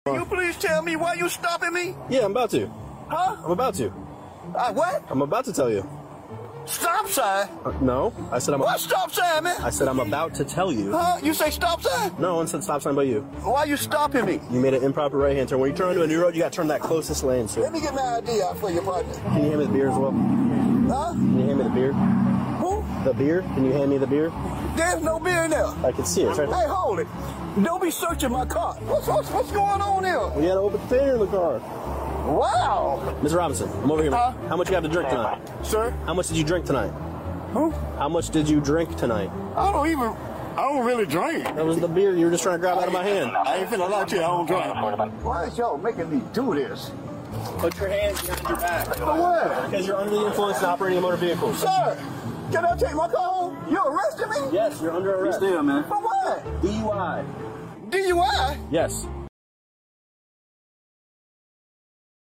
Can you please tell me why you stopping me? Yeah, I'm about to. Huh? I'm about to. What? I'm about to tell you. Stop sign? No, I said I'm. What stop sign, man? I said I'm about to tell you. Huh? You say stop sign? No one said stop sign but you. Why you stopping me? You made an improper right hand turn. When you turn onto a new road, you got to turn that closest lane, sir. Let me get my ID out for you, partner. Can you hand me the beer as well? Huh? Can you hand me the beer? Who? The beer? Can you hand me the beer? There's no beer in there. I can see it. It's right there. Hey, hold it. Don't be searching my car. What's going on here? We had an open container in the car. Wow. Mr. Robinson, I'm over here. Huh? How much you have to drink tonight? Sir? How much did you drink tonight? Who? How much did you drink tonight? I don't really drink. That was the beer you were just trying to grab out of my hand. I ain't finna lie to you, I don't drink. Why is y'all making me do this? Put your hands behind your back. For what? Because you're under the influence and operating a motor vehicle. Sir, can I take my car home? You arrested me? Yes, you're under arrest. Still, man. For what? DUI. DUI? Yes.